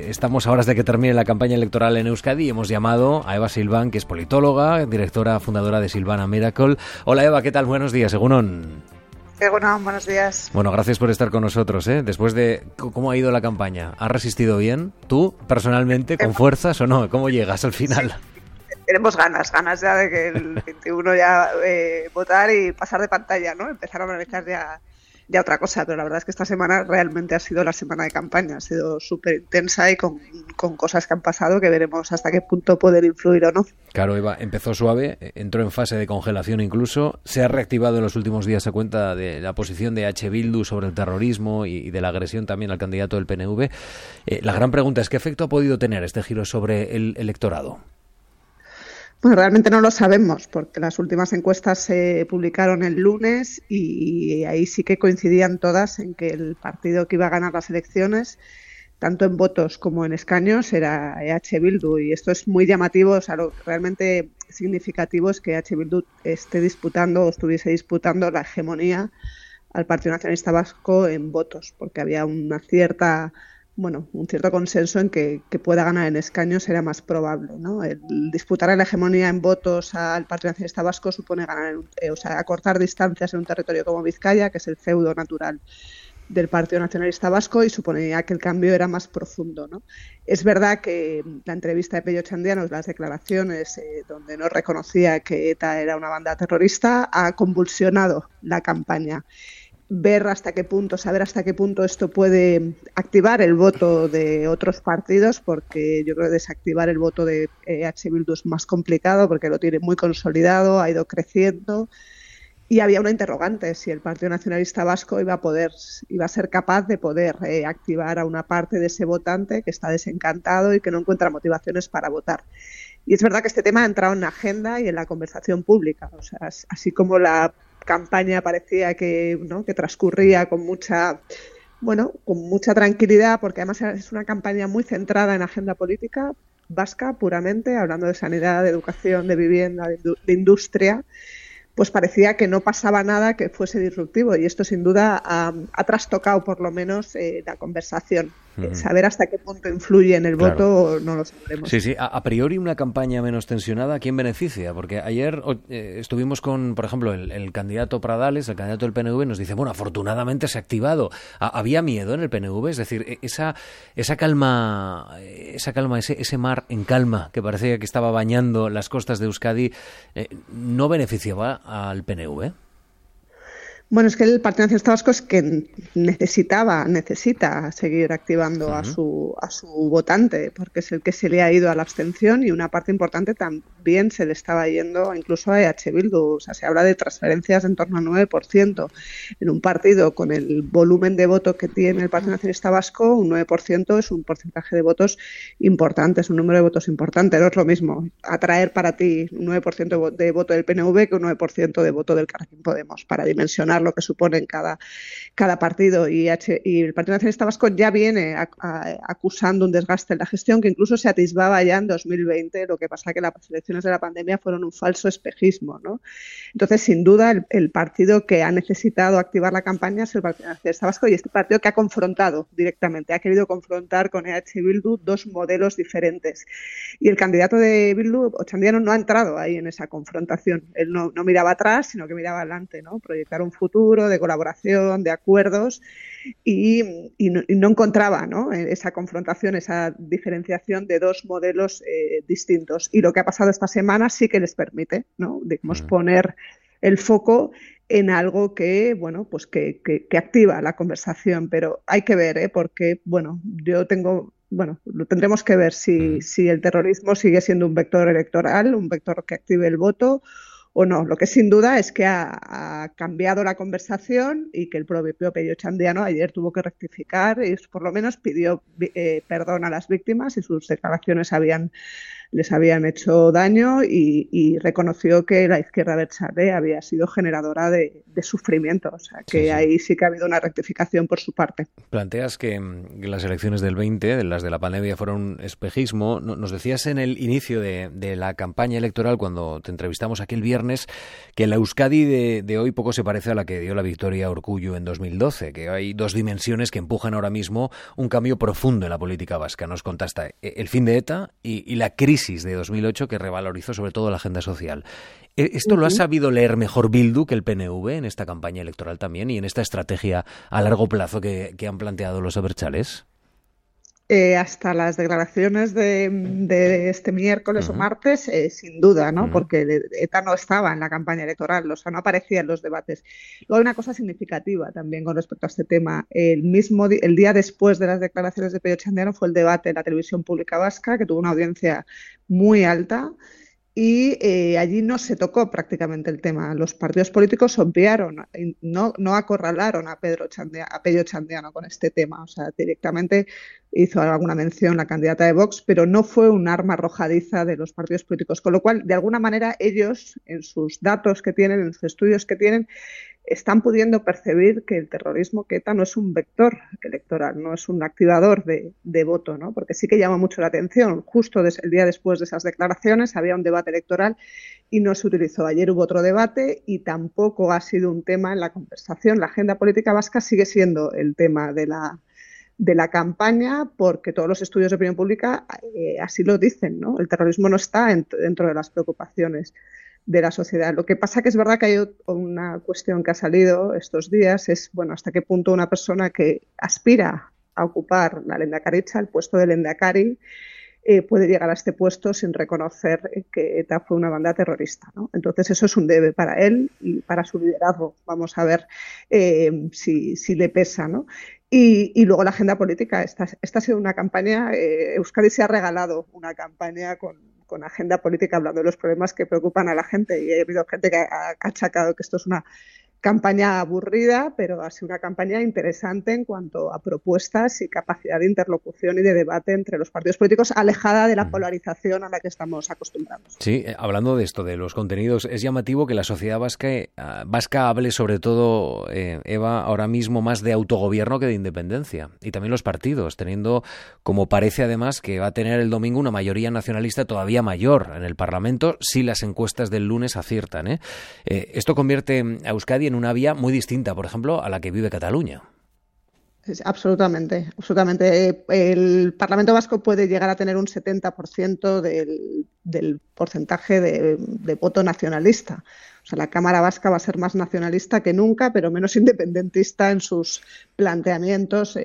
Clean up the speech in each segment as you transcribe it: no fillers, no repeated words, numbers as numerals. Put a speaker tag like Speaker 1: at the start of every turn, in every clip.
Speaker 1: estamos a horas de que termine la campaña electoral en Euskadi y hemos llamado a Eva Silván, que es politóloga, directora fundadora de Silvana Miracle. Hola Eva, ¿qué tal? Buenos días, Egunon.
Speaker 2: Egunon, buenos días.
Speaker 1: Bueno, gracias por estar con nosotros, ¿eh? Después de... ¿Cómo ha ido la campaña? ¿Has resistido bien? ¿Tú, personalmente, con fuerzas o no? ¿Cómo llegas al final?
Speaker 2: Sí. Tenemos ganas ya de que el 21 ya votar y pasar de pantalla, ¿no? Empezar a analizar ya otra cosa, pero la verdad es que esta semana realmente ha sido la semana de campaña, ha sido súper intensa y con cosas que han pasado que veremos hasta qué punto pueden influir o no.
Speaker 1: Claro, Eva, empezó suave, entró en fase de congelación incluso, se ha reactivado en los últimos días a cuenta de la posición de H. Bildu sobre el terrorismo y de la agresión también al candidato del PNV. La gran pregunta es, ¿qué efecto ha podido tener este giro sobre el electorado?
Speaker 2: Bueno, realmente no lo sabemos porque las últimas encuestas se publicaron el lunes y ahí sí que coincidían todas en que el partido que iba a ganar las elecciones, tanto en votos como en escaños, era EH Bildu, y esto es muy llamativo. O sea, lo realmente significativo es que EH Bildu estuviese disputando la hegemonía al Partido Nacionalista Vasco en votos, porque había un cierto consenso en que pueda ganar en escaños era más probable, ¿no? El disputar la hegemonía en votos al Partido Nacionalista Vasco supone acortar distancias en un territorio como Vizcaya, que es el feudo natural del Partido Nacionalista Vasco, y suponía que el cambio era más profundo, ¿no? Es verdad que la entrevista de Pello Txandiano, las declaraciones donde no reconocía que ETA era una banda terrorista, ha convulsionado la campaña. Saber hasta qué punto esto puede activar el voto de otros partidos, porque yo creo que desactivar el voto de EH Bildu es más complicado porque lo tiene muy consolidado, ha ido creciendo, y había una interrogante si el Partido Nacionalista Vasco iba a ser capaz de poder activar a una parte de ese votante que está desencantado y que no encuentra motivaciones para votar. Y es verdad que este tema ha entrado en la agenda y en la conversación pública. O sea, así como la campaña parecía que transcurría con mucha tranquilidad, porque además es una campaña muy centrada en agenda política vasca puramente, hablando de sanidad, de educación, de vivienda, de industria, pues parecía que no pasaba nada que fuese disruptivo, y esto sin duda ha trastocado por lo menos la conversación. Saber hasta qué punto influye en el voto no lo sabremos.
Speaker 1: Sí, a priori una campaña menos tensionada, ¿a quién beneficia? Porque ayer estuvimos con, por ejemplo, el candidato Pradales, el candidato del PNV, nos dice, bueno, afortunadamente se ha activado. ¿Había miedo en el PNV? Es decir, esa calma, ese mar en calma que parecía que estaba bañando las costas de Euskadi, ¿no beneficiaba al PNV?
Speaker 2: Bueno, es que el Partido Nacionalista Vasco es que necesita seguir activando a su votante, porque es el que se le ha ido a la abstención, y una parte importante también se le estaba yendo incluso a EH Bildu. O sea, se habla de transferencias en torno al 9%. En un partido con el volumen de voto que tiene el Partido Nacionalista Vasco, un 9% es un porcentaje de votos importante, es un número de votos importante. No es lo mismo atraer para ti un 9% de voto del PNV que un 9% de voto del Carrequín Podemos, para dimensionar lo que supone en cada partido. Y el Partido Nacionalista Vasco ya viene acusando un desgaste en la gestión que incluso se atisbaba ya en 2020, lo que pasa que las elecciones de la pandemia fueron un falso espejismo, ¿no? Entonces, sin duda, el partido que ha necesitado activar la campaña es el Partido Nacionalista Vasco, y este partido que ha confrontado directamente, ha querido confrontar con EH Bildu dos modelos diferentes. Y el candidato de Bildu, Otxandiano, no ha entrado ahí en esa confrontación. Él no miraba atrás, sino que miraba adelante, ¿no? Proyectar un futuro de colaboración, de acuerdos, y no encontraba, ¿no?, esa confrontación, esa diferenciación de dos modelos distintos. Y lo que ha pasado esta semana sí que les permite, ¿no?, digamos, poner el foco en algo que activa la conversación. Pero hay que ver, porque lo tendremos que ver si el terrorismo sigue siendo un vector electoral, un vector que active el voto o no. Lo que sin duda es que ha cambiado la conversación, y que el propio Pello Txandiano ayer tuvo que rectificar y por lo menos pidió perdón a las víctimas, y sus declaraciones les habían hecho daño, y reconoció que la izquierda abertzale había sido generadora de sufrimiento. O sea, que ahí sí que ha habido una rectificación por su parte.
Speaker 1: Planteas que las elecciones del 20, las de la pandemia, fueron un espejismo. Nos decías en el inicio de la campaña electoral, cuando te entrevistamos aquí el viernes, viernes que la Euskadi de hoy poco se parece a la que dio la victoria a Urkullu en 2012, que hay dos dimensiones que empujan ahora mismo un cambio profundo en la política vasca. Nos contesta el fin de ETA y la crisis de 2008 que revalorizó sobre todo la agenda social. ¿Esto lo ha sabido leer mejor Bildu que el PNV en esta campaña electoral también y en esta estrategia a largo plazo que han planteado los abertzales?
Speaker 2: Hasta las declaraciones de este miércoles o martes, sin duda, ¿no? Porque ETA no estaba en la campaña electoral, o sea, no aparecía en los debates. Luego hay una cosa significativa también con respecto a este tema. El día después de las declaraciones de Pello Txandiano fue el debate en la televisión pública vasca, que tuvo una audiencia muy alta. Y allí no se tocó prácticamente el tema. Los partidos políticos obviaron, no acorralaron a Pello Txandiano con este tema. O sea, directamente hizo alguna mención la candidata de Vox, pero no fue un arma arrojadiza de los partidos políticos. Con lo cual, de alguna manera, ellos, en sus datos que tienen, en sus estudios que tienen, están pudiendo percibir que el terrorismo, que ETA no es un vector electoral, no es un activador de voto, ¿no? Porque sí que llama mucho la atención. Justo el día después de esas declaraciones había un debate electoral y no se utilizó. Ayer hubo otro debate y tampoco ha sido un tema en la conversación. La agenda política vasca sigue siendo el tema de la campaña, porque todos los estudios de opinión pública así lo dicen, ¿no? El terrorismo no está dentro de las preocupaciones de la sociedad. Lo que pasa que es verdad que hay una cuestión que ha salido estos días, es, bueno, hasta qué punto una persona que aspira a ocupar la Lehendakaritza, el puesto de Lehendakari, puede llegar a este puesto sin reconocer que ETA fue una banda terrorista, ¿no? Entonces eso es un debe para él y para su liderazgo. Vamos a ver si le pesa, ¿no? Y luego la agenda política. Esta ha sido una campaña, Euskadi se ha regalado una campaña con agenda política, hablando de los problemas que preocupan a la gente, y ha habido gente que ha achacado que esto es una campaña aburrida, pero ha sido una campaña interesante en cuanto a propuestas y capacidad de interlocución y de debate entre los partidos políticos, alejada de la polarización a la que estamos acostumbrados.
Speaker 1: Sí, hablando de esto, de los contenidos, es llamativo que la sociedad vasca hable sobre todo, Eva, ahora mismo más de autogobierno que de independencia. Y también los partidos, teniendo, como parece además, que va a tener el domingo una mayoría nacionalista todavía mayor en el Parlamento si las encuestas del lunes aciertan. Esto convierte a Euskadi en una vía muy distinta, por ejemplo, a la que vive Cataluña.
Speaker 2: Absolutamente, absolutamente. El Parlamento Vasco puede llegar a tener un 70% del porcentaje de voto nacionalista. O sea, la Cámara Vasca va a ser más nacionalista que nunca, pero menos independentista en sus planteamientos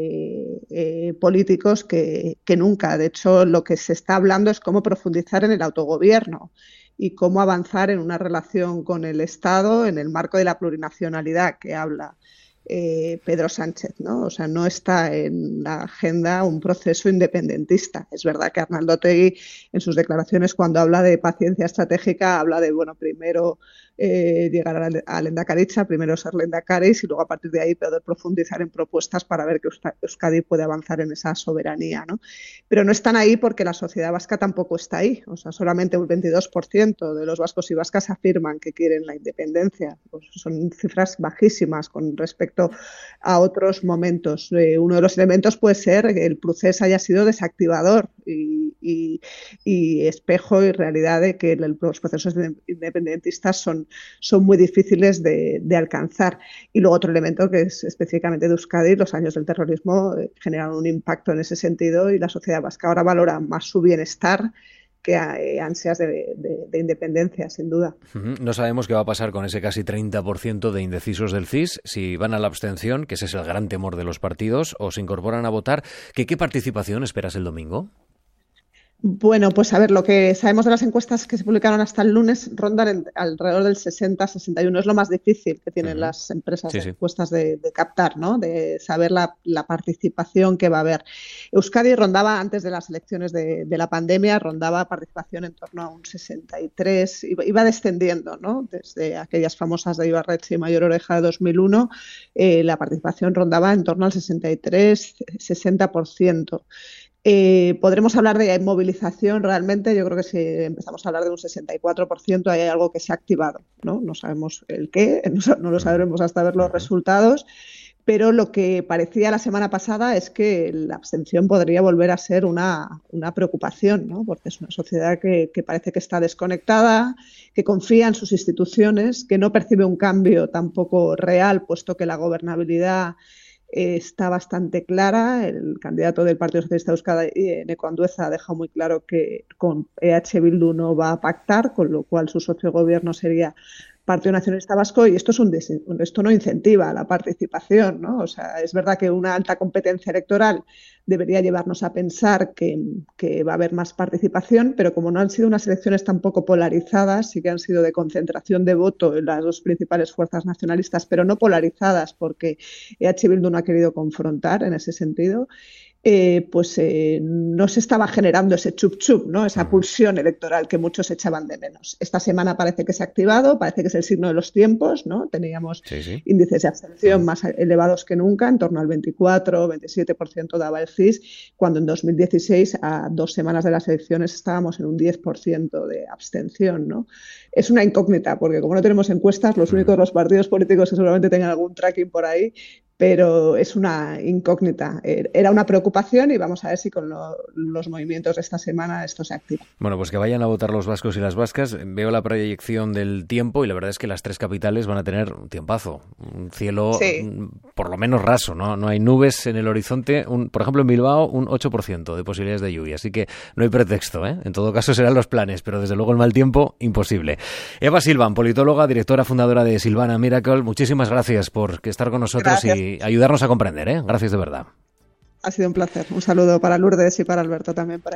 Speaker 2: políticos que nunca. De hecho, lo que se está hablando es cómo profundizar en el autogobierno y cómo avanzar en una relación con el Estado en el marco de la plurinacionalidad que habla Pedro Sánchez, ¿no? O sea, no está en la agenda un proceso independentista. Es verdad que Arnaldo Otegi, en sus declaraciones, cuando habla de paciencia estratégica, habla de, bueno, primero llegar a Lehendakaritza, primero ser Lehendakaris y luego a partir de ahí poder profundizar en propuestas para ver que Euskadi puede avanzar en esa soberanía, ¿no? Pero no están ahí porque la sociedad vasca tampoco está ahí. O sea, solamente un 22% de los vascos y vascas afirman que quieren la independencia. Pues son cifras bajísimas con respecto a otros momentos. Uno de los elementos puede ser que el proceso haya sido desactivador y espejo y realidad de que los procesos independentistas son muy difíciles de alcanzar. Y luego otro elemento que es específicamente de Euskadi, los años del terrorismo generaron un impacto en ese sentido y la sociedad vasca ahora valora más su bienestar que ansias de independencia, sin duda.
Speaker 1: No sabemos qué va a pasar con ese casi 30% de indecisos del CIS, si van a la abstención, que ese es el gran temor de los partidos, o se incorporan a votar. ¿Qué participación esperas el domingo?
Speaker 2: Bueno, pues a ver, lo que sabemos de las encuestas que se publicaron hasta el lunes rondan alrededor del 60-61. Es lo más difícil que tienen las empresas de encuestas de captar, ¿no? De saber la participación que va a haber. Euskadi rondaba, antes de las elecciones de la pandemia, rondaba participación en torno a un 63, iba descendiendo, ¿no? Desde aquellas famosas de Ibarretxe y Mayor Oreja de 2001, la participación rondaba en torno al 63-60%. ¿Podremos hablar de movilización realmente? Yo creo que si empezamos a hablar de un 64%, hay algo que se ha activado, ¿no? No sabemos el qué, no lo sabremos hasta ver los resultados, pero lo que parecía la semana pasada es que la abstención podría volver a ser una preocupación, ¿no? Porque es una sociedad que parece que está desconectada, que confía en sus instituciones, que no percibe un cambio tampoco real, puesto que la gobernabilidad está bastante clara. El candidato del Partido Socialista de Euskadi, Eneko Andueza, ha dejado muy claro que con EH Bildu no va a pactar, con lo cual su socio de gobierno sería Partido Nacionalista Vasco, y esto no incentiva la participación, ¿no? O sea, es verdad que una alta competencia electoral debería llevarnos a pensar que va a haber más participación, pero como no han sido unas elecciones tampoco polarizadas, sí que han sido de concentración de voto en las dos principales fuerzas nacionalistas, pero no polarizadas porque EH Bildu no ha querido confrontar en ese sentido. No se estaba generando ese chup-chup, ¿no? Esa pulsión electoral que muchos echaban de menos. Esta semana parece que se ha activado, parece que es el signo de los tiempos, ¿no? Teníamos índices de abstención más elevados que nunca, en torno al 24-27% daba el CIS, cuando en 2016, a 2 semanas de las elecciones, estábamos en un 10% de abstención, ¿no? Es una incógnita, porque como no tenemos encuestas, los únicos partidos políticos que seguramente tengan algún tracking por ahí, pero es una incógnita. Era una preocupación y vamos a ver si con los movimientos de esta semana esto se activa.
Speaker 1: Bueno, pues que vayan a votar los vascos y las vascas. Veo la proyección del tiempo y la verdad es que las 3 capitales van a tener un tiempazo, un cielo por lo menos raso, ¿no? No hay nubes en el horizonte. Por ejemplo, en Bilbao un 8% de posibilidades de lluvia, así que no hay pretexto, ¿eh? En todo caso serán los planes, pero desde luego el mal tiempo, imposible. Eva Silvan, politóloga, directora fundadora de Silvana Miracle, muchísimas gracias por estar con nosotros y ayudarnos a comprender, ¿eh? Gracias de verdad.
Speaker 2: Ha sido un placer. Un saludo para Lourdes y para Alberto también.